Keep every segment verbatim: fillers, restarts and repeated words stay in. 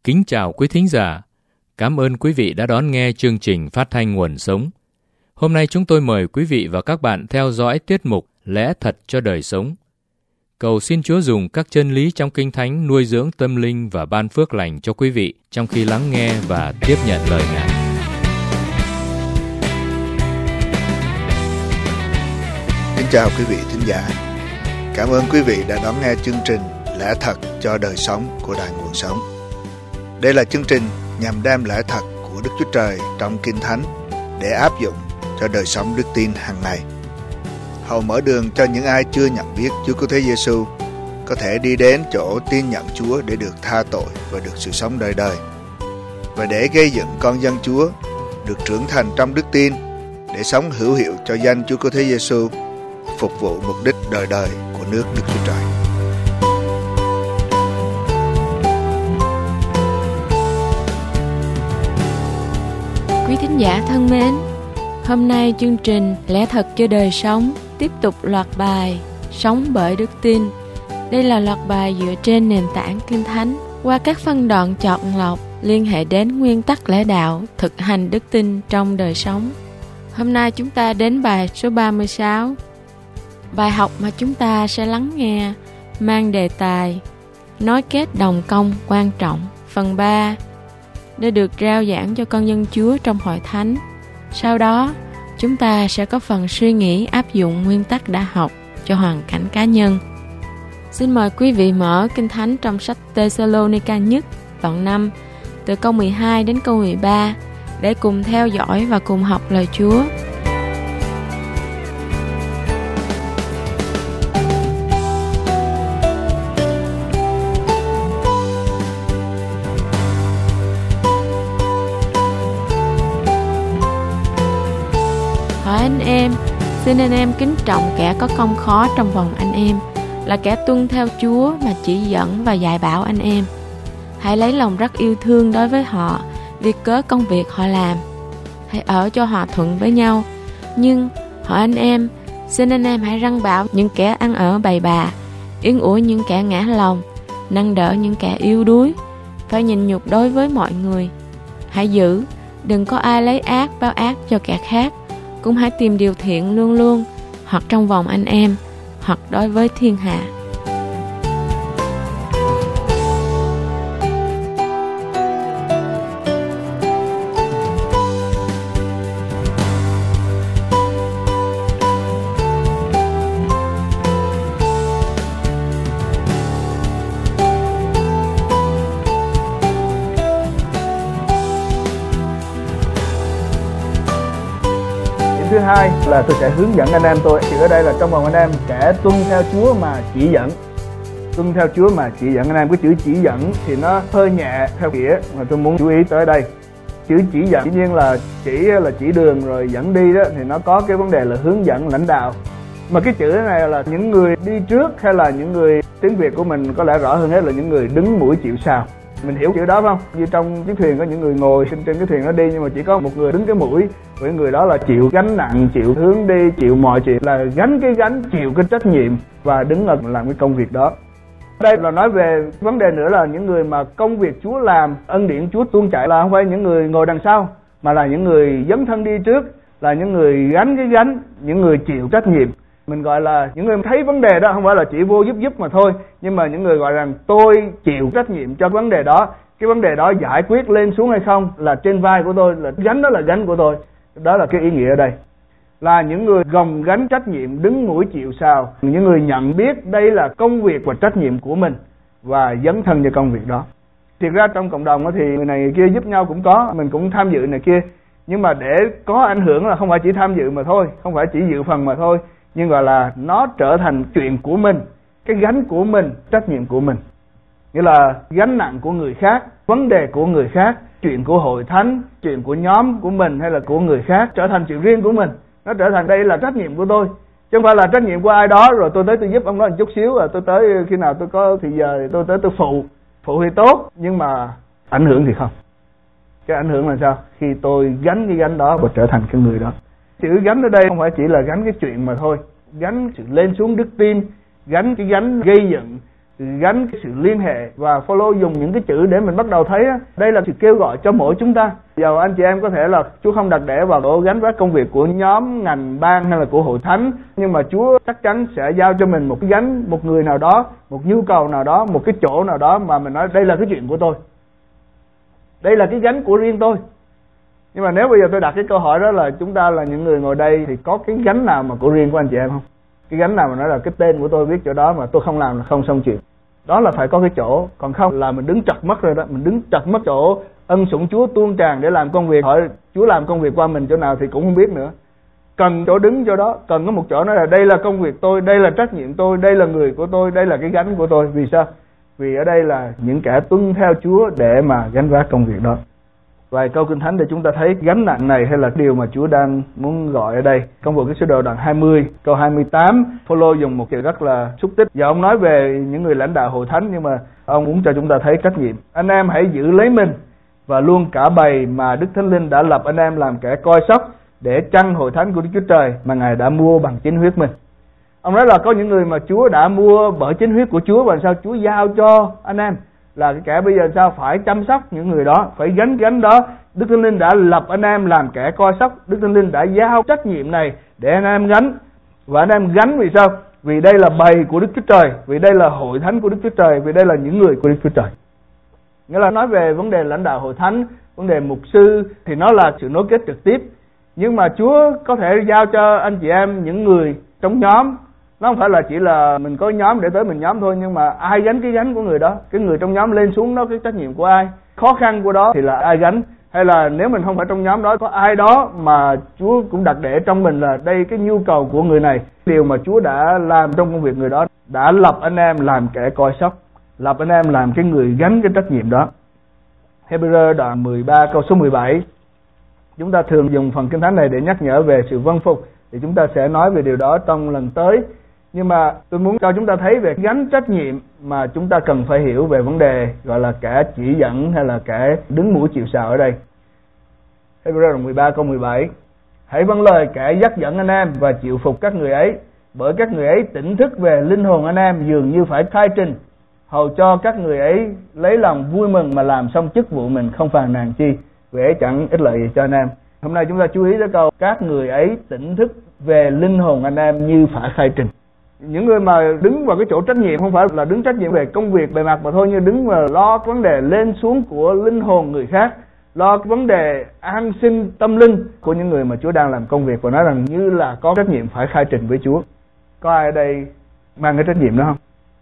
Kính chào quý thính giả. Cảm ơn quý vị đã đón nghe chương trình phát thanh Nguồn Sống. Hôm nay chúng tôi mời quý vị và các bạn theo dõi tiết mục Lẽ Thật cho Đời Sống. Cầu xin Chúa dùng các chân lý trong Kinh Thánh nuôi dưỡng tâm linh và ban phước lành cho quý vị trong khi lắng nghe và tiếp nhận lời Ngài. Kính chào quý vị thính giả. Cảm ơn quý vị đã đón nghe chương trình Lẽ Thật cho Đời Sống của Đài Nguồn Sống. Đây là chương trình nhằm đem lẽ thật của Đức Chúa Trời trong Kinh Thánh để áp dụng cho đời sống đức tin hàng ngày. Hầu mở đường cho những ai chưa nhận biết Chúa Cứu Thế Giêsu có thể đi đến chỗ tin nhận Chúa để được tha tội và được sự sống đời đời, và để gây dựng con dân Chúa được trưởng thành trong đức tin để sống hữu hiệu cho danh Chúa Cứu Thế Giêsu, phục vụ mục đích đời đời của nước Đức Chúa Trời. Quý thính giả thân mến, hôm nay chương trình Lẽ Thật cho Đời Sống tiếp tục loạt bài Sống bởi Đức Tin. Đây là loạt bài dựa trên nền tảng Kinh Thánh qua các phân đoạn chọn lọc liên hệ đến nguyên tắc lẽ đạo, thực hành đức tin trong đời sống. Hôm nay chúng ta đến bài số ba mươi sáu. Bài học mà chúng ta sẽ lắng nghe mang đề tài Nối kết đồng công quan trọng, phần ba, để được rao giảng cho con dân Chúa trong hội thánh. Sau đó, chúng ta sẽ có phần suy nghĩ áp dụng nguyên tắc đã học cho hoàn cảnh cá nhân. Xin mời quý vị mở Kinh Thánh trong sách Tê-sa-lô-ni-ca nhất, đoạn năm, từ câu mười hai đến câu mười ba, để cùng theo dõi và cùng học lời Chúa. Hỏi anh em, xin anh em kính trọng kẻ có công khó trong vòng anh em, là kẻ tuân theo Chúa mà chỉ dẫn và dạy bảo anh em. Hãy lấy lòng rất yêu thương đối với họ vì cớ công việc họ làm. Hãy ở cho hòa thuận với nhau. Nhưng hỏi anh em, xin anh em hãy răn bảo những kẻ ăn ở bầy bà, yên ủi những kẻ ngã lòng, nâng đỡ những kẻ yếu đuối, phải nhịn nhục đối với mọi người. Hãy giữ, đừng có ai lấy ác báo ác cho kẻ khác. Cũng hãy tìm điều thiện luôn luôn, hoặc trong vòng anh em, hoặc đối với thiên hạ. Thứ hai là tôi sẽ hướng dẫn anh em tôi. Thì ở đây là trong vòng anh em sẽ tuân theo Chúa mà chỉ dẫn. Tuân theo Chúa mà chỉ dẫn anh em. Cái chữ chỉ dẫn thì nó hơi nhẹ theo nghĩa mà tôi muốn chú ý tới đây. Chữ chỉ dẫn dĩ nhiên là chỉ là chỉ đường rồi dẫn đi đó, thì nó có cái vấn đề là hướng dẫn lãnh đạo. Mà cái chữ này là những người đi trước, hay là những người, tiếng Việt của mình có lẽ rõ hơn hết là những người đứng mũi chịu sào. Mình hiểu chữ đó không? Như trong chiếc thuyền có những người ngồi trên trên cái thuyền nó đi, nhưng mà chỉ có một người đứng cái mũi, với người đó là chịu gánh nặng, chịu hướng đi, chịu mọi chuyện, là gánh cái gánh, chịu cái trách nhiệm và đứng ở làm cái công việc đó. Đây là nói về vấn đề nữa là những người mà công việc Chúa làm, ân điển Chúa tuôn chảy, là không phải những người ngồi đằng sau, mà là những người dấn thân đi trước, là những người gánh cái gánh, những người chịu trách nhiệm. Mình gọi là những người thấy vấn đề đó, không phải là chỉ vô giúp giúp mà thôi, nhưng mà những người gọi rằng tôi chịu trách nhiệm cho vấn đề đó. Cái vấn đề đó giải quyết lên xuống hay không là trên vai của tôi, là gánh đó là gánh của tôi. Đó là cái ý nghĩa ở đây. Là những người gồng gánh trách nhiệm, đứng mũi chịu sào, những người nhận biết đây là công việc và trách nhiệm của mình và dấn thân cho công việc đó. Thiệt ra trong cộng đồng thì người này người kia giúp nhau cũng có, mình cũng tham dự này kia. Nhưng mà để có ảnh hưởng là không phải chỉ tham dự mà thôi, không phải chỉ dự phần mà thôi, nhưng gọi là nó trở thành chuyện của mình, cái gánh của mình, trách nhiệm của mình. Nghĩa là gánh nặng của người khác, vấn đề của người khác, chuyện của hội thánh, chuyện của nhóm của mình hay là của người khác trở thành chuyện riêng của mình. Nó trở thành đây là trách nhiệm của tôi, chứ không phải là trách nhiệm của ai đó rồi tôi tới tôi giúp ông đó một chút xíu, rồi tôi tới khi nào tôi có thì giờ thì tôi tới tôi phụ. Phụ thì tốt, nhưng mà ảnh hưởng thì không. Cái ảnh hưởng là sao? Khi tôi gánh cái gánh đó và trở thành cái người đó. Chữ gánh ở đây không phải chỉ là gánh cái chuyện mà thôi, gánh sự lên xuống đức tin, gánh cái gánh gây dựng, gánh cái sự liên hệ. Và Phaolô dùng những cái chữ để mình bắt đầu thấy á, đây là sự kêu gọi cho mỗi chúng ta. Dầu anh chị em có thể là Chúa không đặt để vào chỗ gánh vác công việc của nhóm, ngành, ban hay là của hội thánh, nhưng mà Chúa chắc chắn sẽ giao cho mình một cái gánh, một người nào đó, một nhu cầu nào đó, một cái chỗ nào đó mà mình nói đây là cái chuyện của tôi, đây là cái gánh của riêng tôi. Nhưng mà nếu bây giờ tôi đặt cái câu hỏi đó là chúng ta là những người ngồi đây thì có cái gánh nào mà của riêng của anh chị em không? Cái gánh nào mà nói là cái tên của tôi viết chỗ đó mà tôi không làm là không xong chuyện. Đó là phải có cái chỗ, còn không là mình đứng trật mất rồi đó, mình đứng trật mất chỗ ân sủng Chúa tuôn tràn để làm công việc. Hỏi Chúa làm công việc qua mình chỗ nào thì cũng không biết nữa. Cần chỗ đứng chỗ đó, cần có một chỗ nói là đây là công việc tôi, đây là trách nhiệm tôi, đây là người của tôi, đây là cái gánh của tôi. Vì sao? Vì ở đây là những kẻ tuân theo Chúa để mà gánh vác công việc đó. Vài câu Kinh Thánh để chúng ta thấy gánh nặng này hay là điều mà Chúa đang muốn gọi ở đây. Công vụ các sứ đồ đoạn hai mươi, câu hai mươi tám, Phaolô dùng một chữ rất là xúc tích. Giờ ông nói về những người lãnh đạo hội thánh, nhưng mà ông muốn cho chúng ta thấy trách nhiệm. Anh em hãy giữ lấy mình và luôn cả bầy mà Đức Thánh Linh đã lập anh em làm kẻ coi sóc để chăn hội thánh của Đức Chúa Trời mà Ngài đã mua bằng chính huyết mình. Ông nói là có những người mà Chúa đã mua bởi chính huyết của Chúa, và sao Chúa giao cho anh em là cái kẻ bây giờ sao phải chăm sóc những người đó, phải gánh gánh đó. Đức Thánh Linh đã lập anh em làm kẻ coi sóc, Đức Thánh Linh đã giao trách nhiệm này để anh em gánh. Và anh em gánh vì sao? Vì đây là bầy của Đức Chúa Trời, vì đây là hội thánh của Đức Chúa Trời, vì đây là những người của Đức Chúa Trời. Nghĩa là nói về vấn đề lãnh đạo hội thánh, vấn đề mục sư thì nó là sự nối kết trực tiếp. Nhưng mà Chúa có thể giao cho anh chị em những người trong nhóm. Nó không phải là chỉ là mình có nhóm để tới mình nhóm thôi, nhưng mà ai gánh cái gánh của người đó, cái người trong nhóm lên xuống đó, cái trách nhiệm của ai, khó khăn của đó thì là ai gánh. Hay là nếu mình không phải trong nhóm đó, có ai đó mà Chúa cũng đặt để trong mình là đây cái nhu cầu của người này, điều mà Chúa đã làm trong công việc người đó, đã lập anh em làm kẻ coi sóc, lập anh em làm cái người gánh cái trách nhiệm đó. Hebrew đoạn mười ba câu số mười bảy, chúng ta thường dùng phần Kinh Thánh này để nhắc nhở về sự vâng phục, thì chúng ta sẽ nói về điều đó trong lần tới. Nhưng mà tôi muốn cho chúng ta thấy về gánh trách nhiệm mà chúng ta cần phải hiểu về vấn đề gọi là kẻ chỉ dẫn hay là kẻ đứng mũi chịu sào ở đây. Hebrew đoạn mười ba câu mười bảy, hãy vâng lời kẻ dắt dẫn anh em và chịu phục các người ấy, bởi các người ấy tỉnh thức về linh hồn anh em dường như phải khai trình, hầu cho các người ấy lấy lòng vui mừng mà làm xong chức vụ mình, không phàn nàn chi, vì ấy chẳng ích lợi gì cho anh em. Hôm nay chúng ta chú ý tới câu các người ấy tỉnh thức về linh hồn anh em như phải khai trình. Những người mà đứng vào cái chỗ trách nhiệm không phải là đứng trách nhiệm về công việc bề mặt mà thôi, như đứng và lo vấn đề lên xuống của linh hồn người khác, lo cái vấn đề an sinh tâm linh của những người mà Chúa đang làm công việc, và nói rằng như là có trách nhiệm phải khai trình với Chúa. Có ai ở đây mang cái trách nhiệm đó không?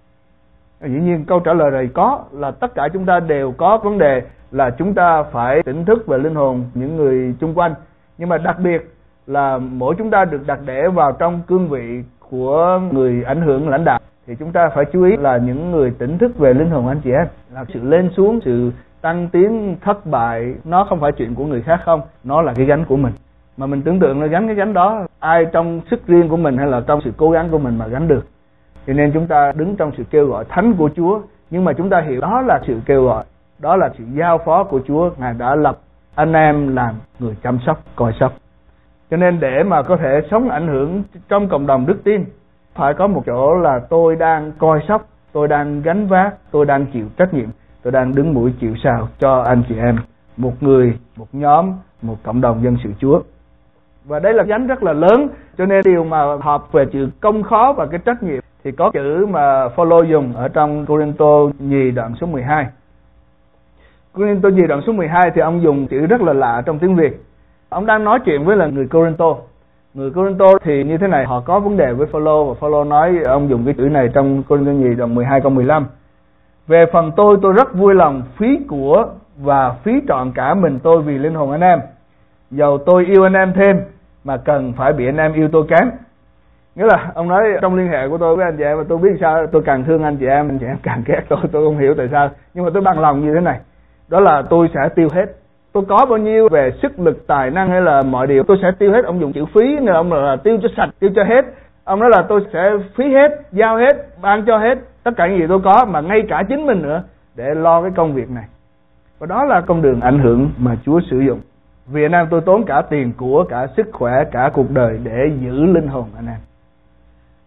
Dĩ nhiên câu trả lời này có, là tất cả chúng ta đều có vấn đề là chúng ta phải tỉnh thức về linh hồn những người chung quanh. Nhưng mà đặc biệt là mỗi chúng ta được đặt để vào trong cương vị của người ảnh hưởng lãnh đạo, thì chúng ta phải chú ý là những người tỉnh thức về linh hồn anh chị em, là sự lên xuống, sự tăng tiến, thất bại, nó không phải chuyện của người khác không, nó là cái gánh của mình. Mà mình tưởng tượng là gánh cái gánh đó, ai trong sức riêng của mình hay là trong sự cố gắng của mình mà gánh được. Cho nên chúng ta đứng trong sự kêu gọi thánh của Chúa, nhưng mà chúng ta hiểu đó là sự kêu gọi, đó là sự giao phó của Chúa. Ngài đã lập anh em làm người chăm sóc, coi sóc. Cho nên để mà có thể sống ảnh hưởng trong cộng đồng đức tin, phải có một chỗ là tôi đang coi sóc, tôi đang gánh vác, tôi đang chịu trách nhiệm, tôi đang đứng mũi chịu sào cho anh chị em, một người, một nhóm, một cộng đồng dân sự Chúa. Và đây là gánh rất là lớn, cho nên điều mà học về chữ công khó và cái trách nhiệm thì có chữ mà Phaolô dùng ở trong Cô-rinh-tô nhì đoạn số mười hai. Cô-rinh-tô nhì đoạn số mười hai thì ông dùng chữ rất là lạ trong tiếng Việt. Ông đang nói chuyện với là người Cô-rinh-tô. Người Cô-rinh-tô thì như thế này, họ có vấn đề với Phaolô, và Phaolô nói, ông dùng cái chữ này trong Cô-rinh-tô nhì đoạn mười hai câu mười lăm. Về phần tôi, tôi rất vui lòng phí của và phí trọn cả mình tôi vì linh hồn anh em. Dầu tôi yêu anh em thêm, mà cần phải bị anh em yêu tôi kém. Nghĩa là ông nói trong liên hệ của tôi với anh chị em, tôi biết sao tôi càng thương anh chị em, anh chị em càng ghét tôi, tôi không hiểu tại sao. Nhưng mà tôi bằng lòng như thế này, đó là tôi sẽ tiêu hết. Tôi có bao nhiêu về sức lực, tài năng hay là mọi điều, tôi sẽ tiêu hết. Ông dùng chữ phí, nên ông là tiêu cho sạch, tiêu cho hết. Ông nói là tôi sẽ phí hết, giao hết, ban cho hết, tất cả những gì tôi có, mà ngay cả chính mình nữa, để lo cái công việc này. Và đó là con đường ảnh hưởng mà Chúa sử dụng. Vì anh em tôi tốn cả tiền của, cả sức khỏe, cả cuộc đời để giữ linh hồn anh em.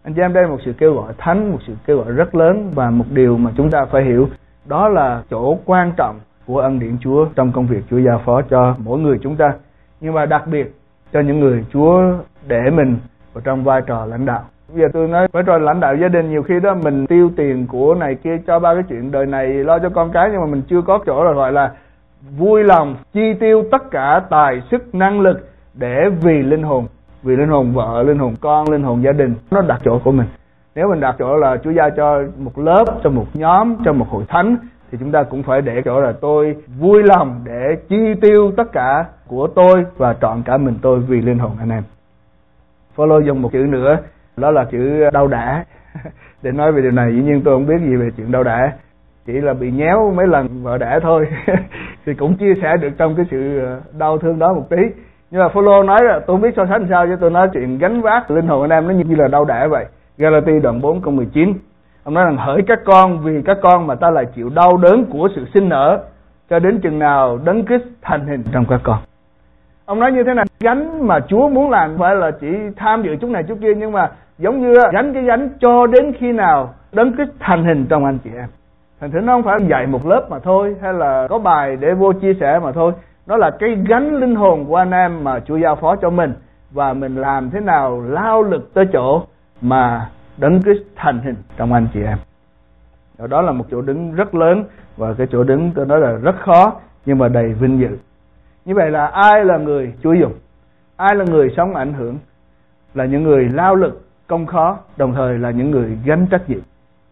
Anh chị em, đây là một sự kêu gọi thánh, một sự kêu gọi rất lớn, và một điều mà chúng ta phải hiểu đó là chỗ quan trọng của ân điển Chúa trong công việc Chúa giao phó cho mỗi người chúng ta, nhưng mà đặc biệt cho những người Chúa để mình vào trong vai trò lãnh đạo. Bây giờ tôi nói vai trò lãnh đạo gia đình, nhiều khi đó mình tiêu tiền của này kia cho ba cái chuyện đời này, lo cho con cái, nhưng mà mình chưa có chỗ là gọi là vui lòng chi tiêu tất cả tài sức năng lực để vì linh hồn, vì linh hồn vợ, linh hồn con, linh hồn gia đình. Nó đặt chỗ của mình. Nếu mình đặt chỗ là Chúa giao cho một lớp, cho một nhóm, cho một hội thánh, thì chúng ta cũng phải để chỗ là tôi vui lòng để chi tiêu tất cả của tôi và trọn cả mình tôi vì linh hồn anh em. Phaolô dùng một chữ nữa, đó là chữ đau đả. Để nói về điều này, dĩ nhiên tôi không biết gì về chuyện đau đả, chỉ là bị nhéo mấy lần vợ đẻ thôi. Thì cũng chia sẻ được trong cái sự đau thương đó một tí. Nhưng mà Phaolô nói là tôi không biết so sánh sao, chứ tôi nói chuyện gánh vác linh hồn anh em nó như là đau đẻ vậy. Galati đoạn bốn câu mười chín, ông nói rằng hỡi các con, vì các con mà ta lại chịu đau đớn của sự sinh nở, cho đến chừng nào Đấng Christ thành hình trong các con. Ông nói như thế này, gánh mà Chúa muốn làm phải là chỉ tham dự chút này chút kia, nhưng mà giống như gánh cái gánh cho đến khi nào Đấng Christ thành hình trong anh chị em. Thành thử nó không phải dạy một lớp mà thôi, hay là có bài để vô chia sẻ mà thôi. Nó là cái gánh linh hồn của anh em mà Chúa giao phó cho mình, và mình làm thế nào lao lực tới chỗ mà Đấng Christ thành hình trong anh chị em. Đó là một chỗ đứng rất lớn, và cái chỗ đứng tôi nói là rất khó nhưng mà đầy vinh dự. Như vậy là ai là người Chúa dùng? Ai là người sống ảnh hưởng? Là những người lao lực công khó, đồng thời là những người gánh trách nhiệm.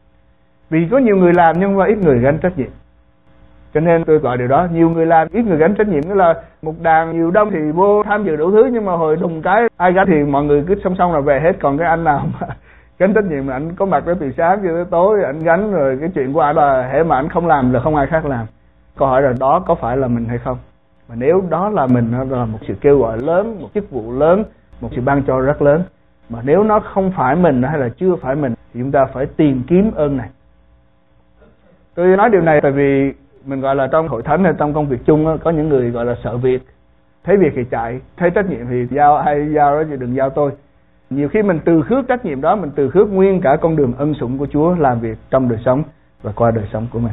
Vì có nhiều người làm nhưng mà ít người gánh trách nhiệm, cho nên tôi gọi điều đó nhiều người làm ít người gánh trách nhiệm. Nghĩa là một đàn nhiều đông thì vô tham dự đủ thứ, nhưng mà hồi đùng cái ai gánh thì mọi người cứ song song là về hết. Còn cái anh nào mà gánh trách nhiệm, anh có mặt đó từ sáng cho tới tối, anh gánh, rồi cái chuyện của anh là hễ mà anh không làm là không ai khác làm. Câu hỏi là đó có phải là mình hay không? Mà nếu đó là mình, nó là một sự kêu gọi lớn, một chức vụ lớn, một sự ban cho rất lớn. Mà nếu nó không phải mình hay là chưa phải mình thì chúng ta phải tìm kiếm ơn này. Tôi nói điều này tại vì mình gọi là trong hội thánh hay trong công việc chung có những người gọi là sợ việc, thấy việc thì chạy, thấy trách nhiệm thì giao ai giao đó chứ đừng giao tôi. Nhiều khi mình từ khước trách nhiệm đó, mình từ khước nguyên cả con đường ân sủng của Chúa làm việc trong đời sống và qua đời sống của mình.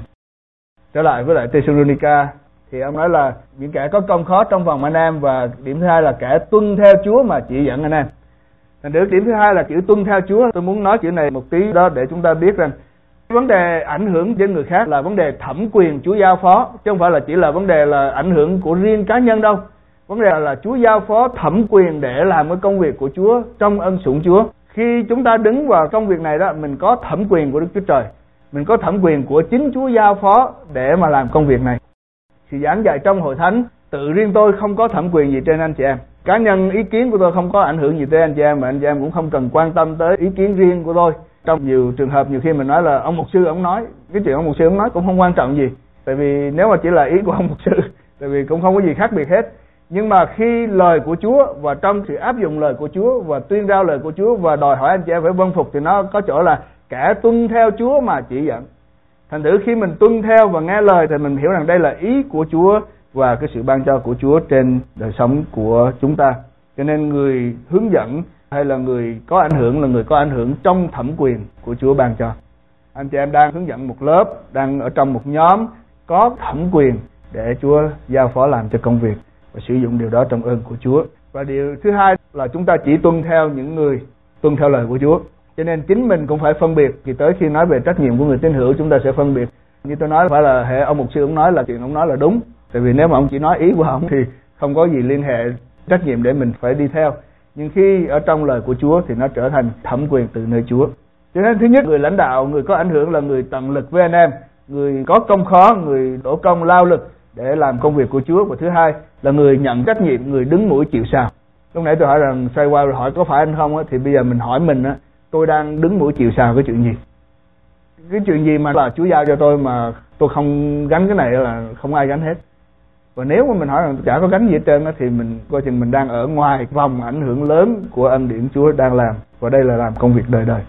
Trở lại với lại Thessalonica thì ông nói là những kẻ có công khó trong vòng anh em, và điểm thứ hai là kẻ tuân theo Chúa mà chỉ dẫn anh em. Thành được điểm thứ hai là chữ tuân theo Chúa. Tôi muốn nói chữ này một tí đó để chúng ta biết rằng vấn đề ảnh hưởng đến người khác là vấn đề thẩm quyền Chúa giao phó, chứ không phải là chỉ là vấn đề là ảnh hưởng của riêng cá nhân đâu. Vấn đề là Chúa giao phó thẩm quyền để làm cái công việc của Chúa trong ân sủng Chúa. Khi chúng ta đứng vào công việc này đó, mình có thẩm quyền của Đức Chúa Trời, mình có thẩm quyền của chính Chúa giao phó để mà làm công việc này. Sự giảng dạy trong hội thánh, tự riêng tôi không có thẩm quyền gì trên anh chị em. Cá nhân ý kiến của tôi không có ảnh hưởng gì tới anh chị em, mà anh chị em cũng không cần quan tâm tới ý kiến riêng của tôi. Trong nhiều trường hợp, nhiều khi mình nói là ông mục sư ông nói, cái chuyện ông mục sư ông nói cũng không quan trọng gì. Tại vì nếu mà chỉ là ý của ông mục sư, tại vì cũng không có gì khác biệt hết. Nhưng mà khi lời của Chúa và trong sự áp dụng lời của Chúa và tuyên rao lời của Chúa và đòi hỏi anh chị em phải vâng phục, thì nó có chỗ là kẻ tuân theo Chúa mà chỉ dẫn. Thành thử khi mình tuân theo và nghe lời thì mình hiểu rằng đây là ý của Chúa và cái sự ban cho của Chúa trên đời sống của chúng ta. Cho nên người hướng dẫn hay là người có ảnh hưởng là người có ảnh hưởng trong thẩm quyền của Chúa ban cho. Anh chị em đang hướng dẫn một lớp, đang ở trong một nhóm, có thẩm quyền để Chúa giao phó làm cho công việc và sử dụng điều đó trong ơn của Chúa. Và điều thứ hai là chúng ta chỉ tuân theo những người tuân theo lời của Chúa. Cho nên chính mình cũng phải phân biệt. Thì tới khi nói về trách nhiệm của người tín hữu, chúng ta sẽ phân biệt. Như tôi nói, phải là hệ ông mục sư ông nói là chuyện ông nói là đúng. Tại vì nếu mà ông chỉ nói ý của ông thì không có gì liên hệ trách nhiệm để mình phải đi theo. Nhưng khi ở trong lời của Chúa thì nó trở thành thẩm quyền từ nơi Chúa. Cho nên thứ nhất, người lãnh đạo, người có ảnh hưởng là người tận lực với anh em, người có công khó, người đổ công lao lực để làm công việc của Chúa. Và thứ hai là người nhận trách nhiệm, người đứng mũi chịu sào. Lúc nãy tôi hỏi rằng xoay qua rồi hỏi có phải anh không á, thì bây giờ mình hỏi mình á, tôi đang đứng mũi chịu sào cái chuyện gì? Cái chuyện gì mà là Chúa giao cho tôi mà tôi không gánh cái này là không ai gánh hết. Và nếu mà mình hỏi rằng chả có gánh gì hết trơn á, thì mình coi chừng mình đang ở ngoài vòng ảnh hưởng lớn của ân điển Chúa đang làm. Và đây là làm công việc đời đời.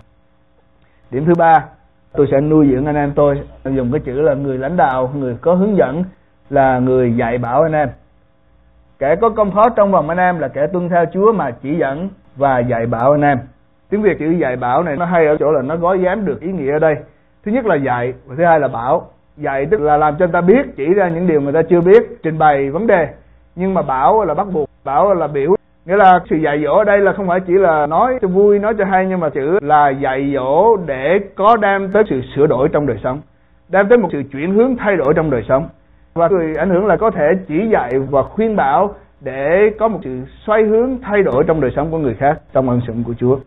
Điểm thứ ba, tôi sẽ nuôi dưỡng anh em tôi. Tôi dùng cái chữ là người lãnh đạo, người có hướng dẫn, là người dạy bảo anh em. Kẻ có công khó trong vòng anh em là kẻ tuân theo Chúa mà chỉ dẫn và dạy bảo anh em. Tiếng Việt chữ dạy bảo này nó hay ở chỗ là nó gói ghém được ý nghĩa ở đây. Thứ nhất là dạy, và thứ hai là bảo. Dạy tức là làm cho người ta biết, chỉ ra những điều người ta chưa biết, trình bày vấn đề. Nhưng mà bảo là bắt buộc, bảo là biểu. Nghĩa là sự dạy dỗ ở đây là không phải chỉ là nói cho vui, nói cho hay, nhưng mà chữ là dạy dỗ để có đem tới sự sửa đổi trong đời sống, đem tới một sự chuyển hướng thay đổi trong đời sống. Và người ảnh hưởng là có thể chỉ dạy và khuyên bảo để có một sự xoay hướng thay đổi trong đời sống của người khác trong ân sủng của Chúa.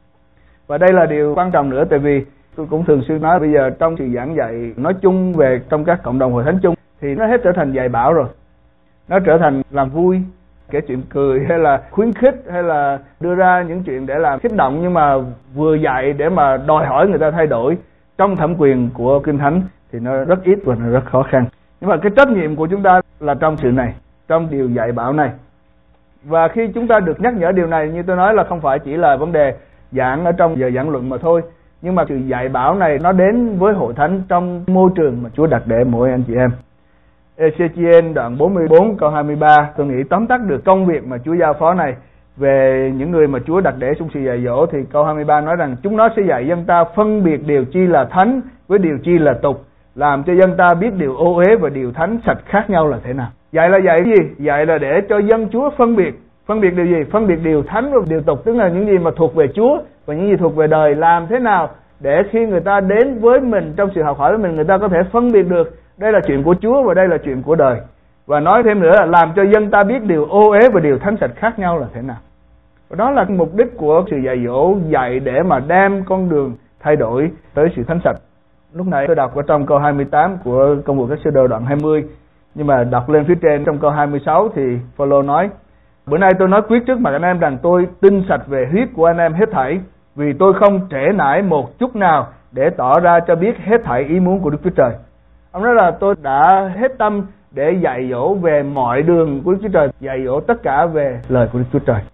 Và đây là điều quan trọng nữa, tại vì tôi cũng thường xuyên nói bây giờ trong sự giảng dạy nói chung về trong các cộng đồng hội thánh chung thì nó hết trở thành dạy bảo rồi. Nó trở thành làm vui, kể chuyện cười hay là khuyến khích hay là đưa ra những chuyện để làm kích động, nhưng mà vừa dạy để mà đòi hỏi người ta thay đổi trong thẩm quyền của Kinh Thánh thì nó rất ít và nó rất khó khăn. Nhưng mà cái trách nhiệm của chúng ta là trong sự này, trong điều dạy bảo này. Và khi chúng ta được nhắc nhở điều này, như tôi nói là không phải chỉ là vấn đề giảng ở trong giờ giảng luận mà thôi, nhưng mà sự dạy bảo này nó đến với hội thánh trong môi trường mà Chúa đặt để mỗi anh chị em. Ê-xê-chi-ên đoạn bốn mươi bốn câu hai mươi ba, tôi nghĩ tóm tắt được công việc mà Chúa giao phó này về những người mà Chúa đặt để trong sự dạy dỗ. Thì câu hai mươi ba nói rằng chúng nó sẽ dạy dân ta phân biệt điều chi là thánh với điều chi là tục, làm cho dân ta biết điều ô uế và điều thánh sạch khác nhau là thế nào. Dạy là dạy cái gì? Dạy là để cho dân Chúa phân biệt. Phân biệt điều gì? Phân biệt điều thánh và điều tục, tức là những gì mà thuộc về Chúa và những gì thuộc về đời. Làm thế nào để khi người ta đến với mình trong sự học hỏi với mình, người ta có thể phân biệt được đây là chuyện của Chúa và đây là chuyện của đời. Và nói thêm nữa là làm cho dân ta biết điều ô uế và điều thánh sạch khác nhau là thế nào. Và đó là mục đích của sự dạy dỗ, dạy để mà đem con đường thay đổi tới sự thánh sạch. Lúc nãy tôi đọc ở trong câu hai mươi tám của Công vụ các sứ đồ đoạn hai mươi, nhưng mà đọc lên phía trên trong câu hai mươi sáu thì Phaolô nói: bữa nay tôi nói quyết trước mặt anh em rằng tôi tin sạch về huyết của anh em hết thảy, vì tôi không trễ nải một chút nào để tỏ ra cho biết hết thảy ý muốn của Đức Chúa Trời. Ông nói là tôi đã hết tâm để dạy dỗ về mọi đường của Đức Chúa Trời, dạy dỗ tất cả về lời của Đức Chúa Trời.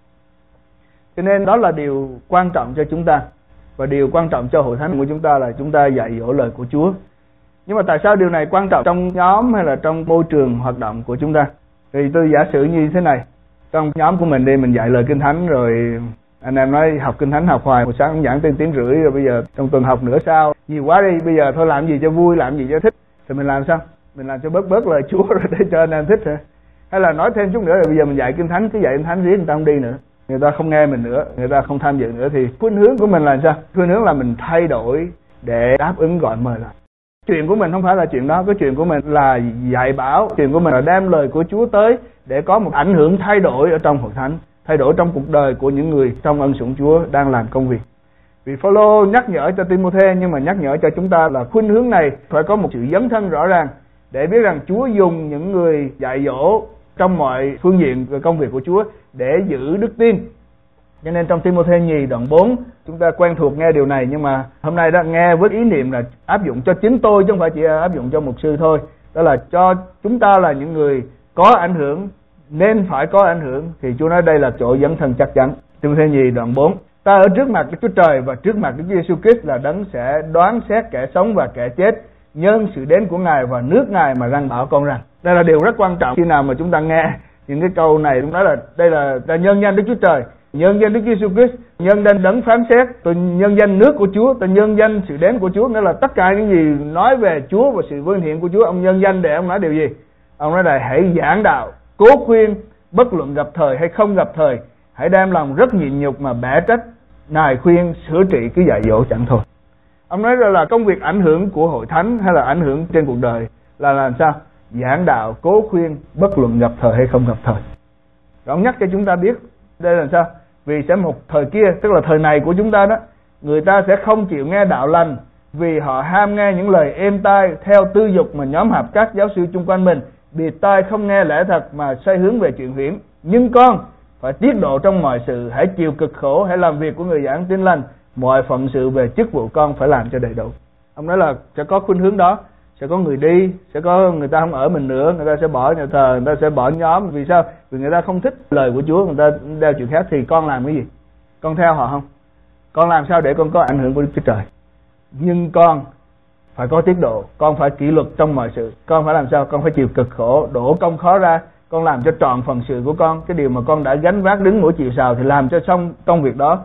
Cho nên đó là điều quan trọng cho chúng ta, và điều quan trọng cho hội thánh của chúng ta là chúng ta dạy dỗ lời của Chúa. Nhưng mà tại sao điều này quan trọng trong nhóm hay là trong môi trường hoạt động của chúng ta? Thì tôi giả sử như thế này, trong nhóm của mình đi, mình dạy lời Kinh Thánh rồi anh em nói học Kinh Thánh học hoài, một sáng giảng tiếng tiếng rưỡi rồi bây giờ trong tuần học nửa sao, nhiều quá đi, bây giờ thôi làm gì cho vui, làm gì cho thích. Thì mình làm sao? Mình làm cho bớt bớt lời Chúa rồi để cho anh em thích hả? Hay là nói thêm chút nữa rồi bây giờ mình dạy Kinh Thánh, cứ dạy Kinh Thánh riết người ta không đi nữa, người ta không nghe mình nữa, người ta không tham dự nữa. Thì khuynh hướng của mình là sao? Khuynh hướng là mình thay đổi để đáp ứng gọi mời lại. Chuyện của mình không phải là chuyện đó, cái chuyện của mình là dạy bảo, chuyện của mình là đem lời của Chúa tới để có một ảnh hưởng thay đổi ở trong hội thánh, thay đổi trong cuộc đời của những người trong ân sủng Chúa đang làm công việc. Vì Phaolô nhắc nhở cho Timôthê, nhưng mà nhắc nhở cho chúng ta là khuynh hướng này phải có một sự dấn thân rõ ràng để biết rằng Chúa dùng những người dạy dỗ trong mọi phương diện về công việc của Chúa để giữ đức tin. Cho nên trong Timôthê nhì đoạn bốn chúng ta quen thuộc nghe điều này, nhưng mà hôm nay đã nghe với ý niệm là áp dụng cho chính tôi chứ không phải chỉ áp dụng cho mục sư thôi. Đó là cho chúng ta là những người có ảnh hưởng, nên phải có ảnh hưởng, thì Chúa nói đây là chỗ dấn thân chắc chắn. Timôthê nhì đoạn bốn: ta ở trước mặt Đức Chúa Trời và trước mặt Đức Giêsu Christ là đấng sẽ đoán xét kẻ sống và kẻ chết, nhân sự đến của Ngài và nước Ngài mà răn bảo con rằng. Đây là điều rất quan trọng. Khi nào mà chúng ta nghe những cái câu này, chúng nói là đây là ta nhân danh Đức Chúa Trời, nhân danh Đức Giêsu Christ, nhân danh đấng phán xét, tôi nhân danh nước của Chúa, tôi nhân danh sự đến của Chúa. Nghĩa là tất cả những gì nói về Chúa và sự vinh hiển của Chúa, ông nhân danh để ông nói điều gì? Ông nói là hãy giảng đạo, cố khuyên, bất luận gặp thời hay không gặp thời, hãy đem lòng rất nhịn nhục mà bẻ trách, nài khuyên, sửa trị, cứ dạy dỗ chẳng thôi. Ông nói là công việc ảnh hưởng của hội thánh hay là ảnh hưởng trên cuộc đời là làm sao? Giảng đạo, cố khuyên, bất luận gặp thời hay không gặp thời. Rồi ông nhắc cho chúng ta biết đây là sao? Vì sẽ một thời kia, tức là thời này của chúng ta đó, người ta sẽ không chịu nghe đạo lành, vì họ ham nghe những lời êm tai theo tư dục mà nhóm họp các giáo sư chung quanh mình, bịt tai không nghe lẽ thật mà xoay hướng về chuyện huyễn. Nhưng con phải tiết độ trong mọi sự, hãy chịu cực khổ, hãy làm việc của người giảng tin lành, mọi phận sự về chức vụ con phải làm cho đầy đủ. Ông nói là sẽ có khuynh hướng đó, sẽ có người đi, sẽ có người ta không ở mình nữa, người ta sẽ bỏ nhà thờ, người ta sẽ bỏ nhóm. Vì sao? Vì người ta không thích lời của Chúa, người ta đeo chuyện khác. Thì con làm cái gì? Con theo họ không? Con làm sao để con có ảnh hưởng của Đức Chúa Trời? Nhưng con phải có tiết độ, con phải kỷ luật trong mọi sự. Con phải làm sao? Con phải chịu cực khổ, đổ công khó ra, con làm cho trọn phần sự của con. Cái điều mà con đã gánh vác đứng mỗi chiều sào thì làm cho xong công việc đó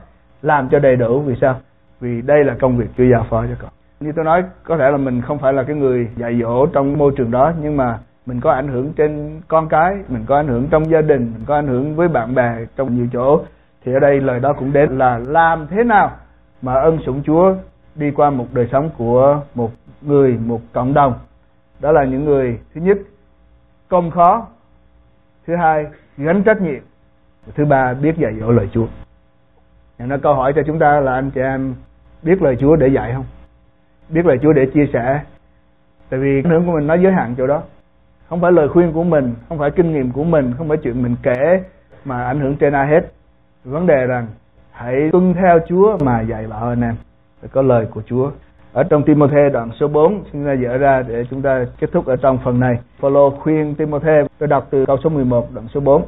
làm cho đầy đủ. Vì sao? Vì đây là công việc Chúa giao phó cho con. Như tôi nói, có thể là mình không phải là cái người dạy dỗ trong môi trường đó, nhưng mà mình có ảnh hưởng trên con cái, mình có ảnh hưởng trong gia đình, mình có ảnh hưởng với bạn bè trong nhiều chỗ. Thì ở đây lời đó cũng đến là làm thế nào mà ân sủng Chúa đi qua một đời sống của một người, một cộng đồng. Đó là những người, thứ nhất, công khó, thứ hai, gánh trách nhiệm, thứ ba, biết dạy dỗ lời Chúa. Nên nó câu hỏi cho chúng ta là anh chị em biết lời Chúa để dạy không? Biết lời Chúa để chia sẻ. Tại vì ảnh hưởng của mình nó giới hạn chỗ đó. Không phải lời khuyên của mình, không phải kinh nghiệm của mình, không phải chuyện mình kể mà ảnh hưởng trên ai hết. Vấn đề rằng hãy tuân theo Chúa mà dạy bảo anh em. Phải có lời của Chúa. Ở trong Timôthê đoạn số bốn, chúng ta dỡ ra để chúng ta kết thúc ở trong phần này. Phaolô khuyên Timôthê, tôi đọc từ câu số mười một đoạn số bốn.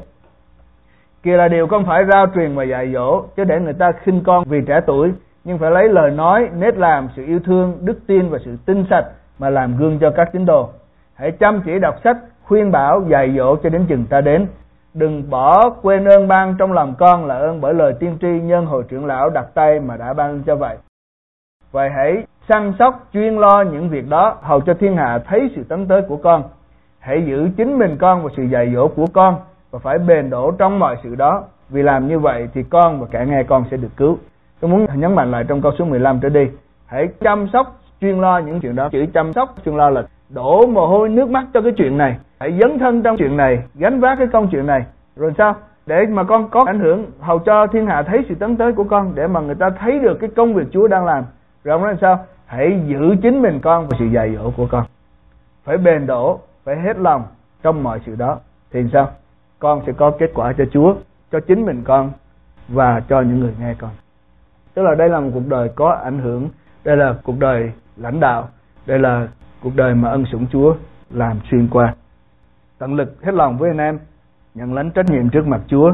Kìa là điều không phải rao truyền và dạy dỗ, chứ để người ta khinh con vì trẻ tuổi, nhưng phải lấy lời nói, nết làm, sự yêu thương, đức tin và sự tinh sạch mà làm gương cho các tín đồ. Hãy chăm chỉ đọc sách, khuyên bảo, dạy dỗ cho đến chừng ta đến. Đừng bỏ quên ơn ban trong lòng con là ơn bởi lời tiên tri nhân hồi trưởng lão đặt tay mà đã ban cho vậy. Vậy hãy săn sóc chuyên lo những việc đó, hầu cho thiên hạ thấy sự tấn tới của con. Hãy giữ chính mình con và sự dạy dỗ của con, và phải bền đổ trong mọi sự đó. Vì làm như vậy thì con và kẻ nghe con sẽ được cứu. Tôi muốn nhấn mạnh lại trong câu số mười lăm trở đi. Hãy chăm sóc chuyên lo những chuyện đó. Chữ chăm sóc chuyên lo là đổ mồ hôi nước mắt cho cái chuyện này, hãy dấn thân trong chuyện này, gánh vác cái công chuyện này. Rồi sao? Để mà con có ảnh hưởng, hầu cho thiên hạ thấy sự tấn tới của con, để mà người ta thấy được cái công việc Chúa đang làm. Rồi ông nói sao? Hãy giữ chính mình con và sự dạy dỗ của con. Phải bền đổ, phải hết lòng trong mọi sự đó. Thì sao? Con sẽ có kết quả cho Chúa, cho chính mình con và cho những người nghe con. Tức là đây là một cuộc đời có ảnh hưởng, đây là cuộc đời lãnh đạo, đây là cuộc đời mà ân sủng Chúa làm xuyên qua. Tận lực hết lòng với anh em, nhận lãnh trách nhiệm trước mặt Chúa,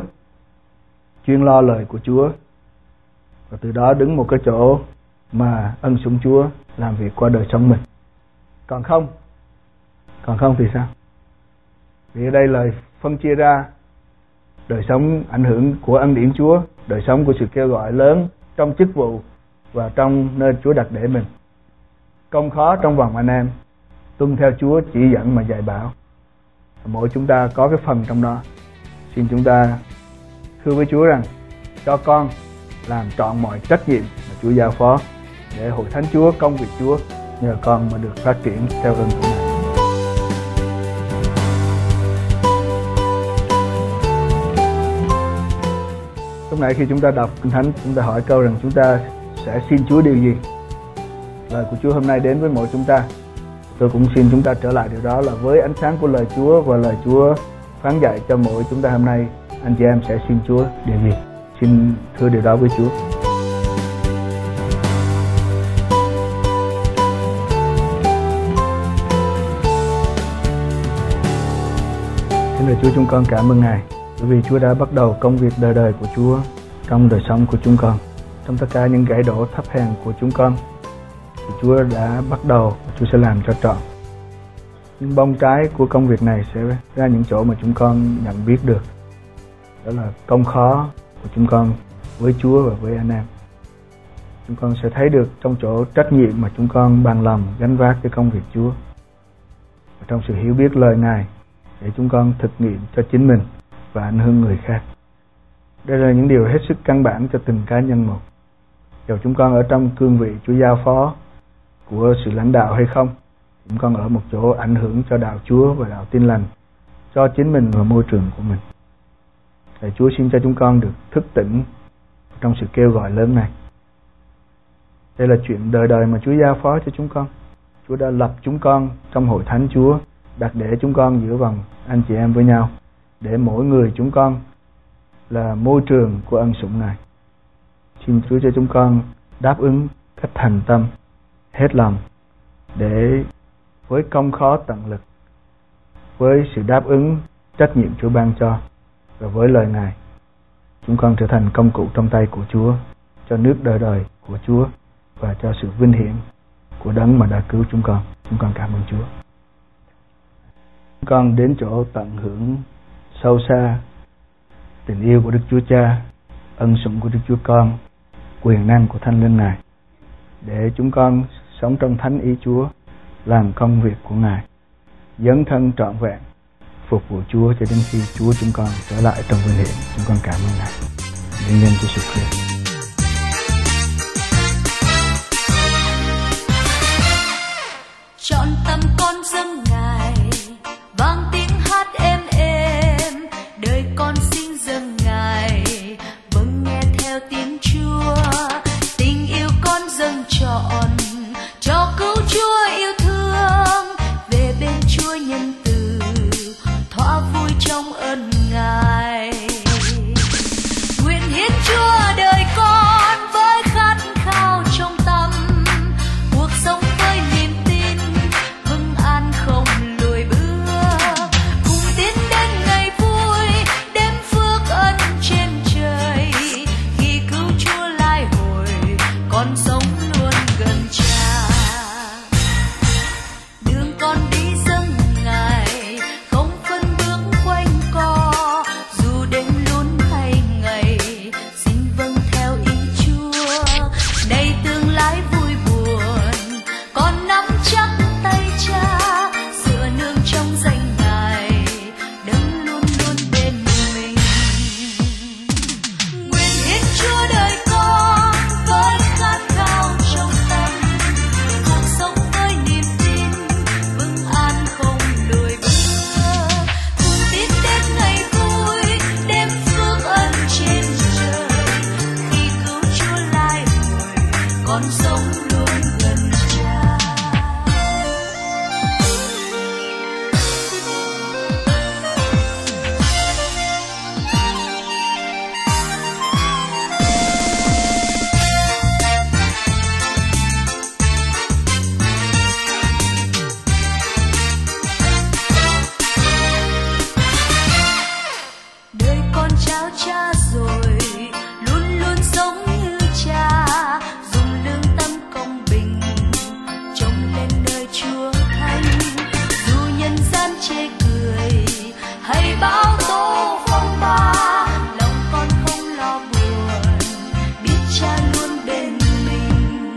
chuyên lo lời của Chúa, và từ đó đứng một cái chỗ mà ân sủng Chúa làm việc qua đời sống mình. Còn không, còn không thì sao? Vì ở đây lời phân chia ra đời sống ảnh hưởng của ân điển Chúa, đời sống của sự kêu gọi lớn trong chức vụ và trong nơi Chúa đặt để mình. Công khó trong vòng anh em, tuân theo Chúa chỉ dẫn mà dạy bảo. Mỗi chúng ta có cái phần trong đó. Xin chúng ta thưa với Chúa rằng cho con làm trọn mọi trách nhiệm mà Chúa giao phó, để hội thánh Chúa, công việc Chúa nhờ con mà được phát triển theo ơn của Ngài. Lúc nãy khi chúng ta đọc Kinh Thánh, chúng ta hỏi câu rằng chúng ta sẽ xin Chúa điều gì? Lời của Chúa hôm nay đến với mỗi chúng ta. Tôi cũng xin chúng ta trở lại điều đó là với ánh sáng của lời Chúa và lời Chúa phán dạy cho mỗi chúng ta hôm nay, anh chị em sẽ xin Chúa điều gì? Xin thưa điều đó với Chúa. Xin lạy Chúa, chúng con cảm ơn Ngài, bởi vì Chúa đã bắt đầu công việc đời đời của Chúa trong đời sống của chúng con. Trong tất cả những gãy đổ thấp hèn của chúng con, thì Chúa đã bắt đầu, Chúa sẽ làm cho trọn. Những bông trái của công việc này sẽ ra những chỗ mà chúng con nhận biết được. Đó là công khó của chúng con với Chúa và với anh em. Chúng con sẽ thấy được trong chỗ trách nhiệm mà chúng con bằng lòng gánh vác cái công việc Chúa. Và trong sự hiểu biết lời Ngài, để chúng con thực nghiệm cho chính mình và ảnh hưởng người khác. Đây là những điều hết sức căn bản cho từng cá nhân một. Dù chúng con ở trong cương vị Chúa giao phó của sự lãnh đạo hay không, chúng con ở một chỗ ảnh hưởng cho đạo Chúa và đạo Tin Lành, cho chính mình và môi trường của mình. Thầy Chúa xin cho chúng con được thức tỉnh trong sự kêu gọi lớn này. Đây là chuyện đời đời mà Chúa giao phó cho chúng con. Chúa đã lập chúng con trong hội thánh Chúa, đặt để chúng con giữa vòng anh chị em với nhau, để mỗi người chúng con là môi trường của ân sủng Ngài. Xin Chúa cho chúng con đáp ứng cách thành tâm, hết lòng, để với công khó tận lực, với sự đáp ứng trách nhiệm Chúa ban cho, và với lời Ngài, chúng con trở thành công cụ trong tay của Chúa, cho nước đời đời của Chúa và cho sự vinh hiển của Đấng mà đã cứu chúng con. Chúng con cảm ơn Chúa. Chúng con đến chỗ tận hưởng sâu xa tình yêu của Đức Chúa Cha, ân sủng của Đức Chúa Con quyền năng của Thánh Linh Ngài, để chúng con sống trong thánh ý Chúa, làm công việc của Ngài, dấn thân trọn vẹn phục vụ Chúa cho đến khi Chúa chúng con trở lại trong vinh hiển. Chúng con cảm ơn Ngài. Nhân danh Chúa Jesus Christ. Chọn tâm con dâng Ngài, vang tiếng hát êm êm, đời con xin dâng Ngài, vâng nghe theo tiếng Chúa. Tình yêu con dâng trọn cho cứu Chúa yêu thương, về bên Chúa nhân từ, thỏa vui trong ơn Ngài. Nguyện hiến Chúa đời con với khát khao trong tâm, cuộc sống với niềm tin vững an không lùi bước, cùng tiến đến ngày vui đêm phước ân trên trời, khi cứu Chúa lai hồi con sống luôn gần Cha. Đường con đi dâng Ngài không phân bước quanh co, dù đêm lún hay ngày xin vâng theo ý Chúa. Đây tương lai vui buồn con nắm chắc tay Cha, dựa nương trong danh Ngài đấng luôn luôn bên mình. Nguyện hiến Chúa đời con với khát khao trong tâm, cuộc sống với niềm tin vững an không lùi bước, cùng tiến đến ngày vui đêm phước ân trên trời, khi cứu Chúa lai hồi con sống luôn gần Cha. Đời con trao Cha rồi, luôn luôn sống như Cha, dùng lương tâm công bình trông lên nơi Chúa thánh. Dù nhân gian chê cười hay bão tố phong ba, lòng con không lo buồn, biết Cha luôn bên mình.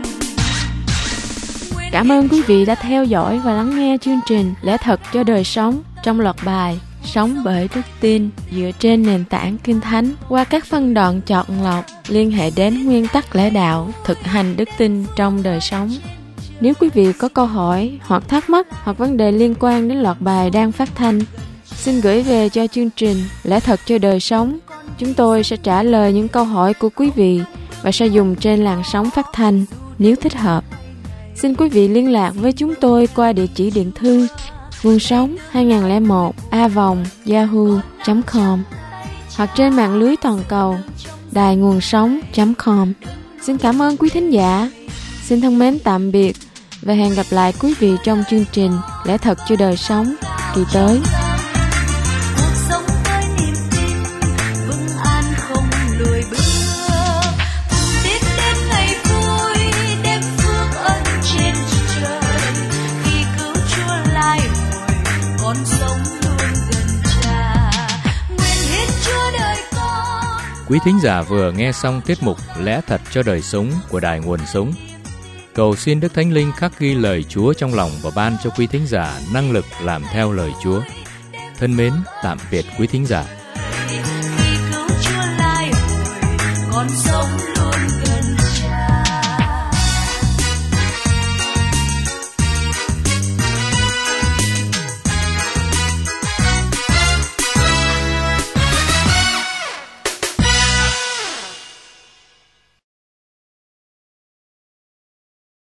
Cảm ơn quý vị đã theo dõi và lắng nghe chương trình Lẽ Thật cho Đời Sống trong loạt bài Sống Bởi Đức Tin dựa trên nền tảng Kinh Thánh qua các phân đoạn chọn lọc liên hệ đến nguyên tắc lẽ đạo, thực hành đức tin trong đời sống. Nếu quý vị có câu hỏi hoặc thắc mắc hoặc vấn đề liên quan đến loạt bài đang phát thanh, xin gửi về cho chương trình Lẽ Thật cho Đời Sống. Chúng tôi sẽ trả lời những câu hỏi của quý vị và sẽ dùng trên làn sóng phát thanh nếu thích hợp. Xin quý vị liên lạc với chúng tôi qua địa chỉ điện thư nguồn sống hai nghìn lẻ một a vòng yahoo chấm com hoặc trên mạng lưới toàn cầu đài nguồn sống chấm com. Xin cảm ơn quý thính giả. Xin thân mến tạm biệt và hẹn gặp lại quý vị trong chương trình Lẽ Thật cho Đời Sống kỳ tới. Cuộc sống với niềm tin vững an không lùi bước, cùng tiến đến ngày vui đêm phước ân trên trời, khi cứu Chúa lai hồi con sống luôn gần Cha. Nguyện hiến Chúa đời con. Quý thính giả vừa nghe xong tiết mục Lẽ Thật cho Đời Sống của Đài Nguồn Sống. Cầu xin Đức Thánh Linh khắc ghi lời Chúa trong lòng và ban cho quý thính giả năng lực làm theo lời Chúa. Thân mến, tạm biệt quý thính giả.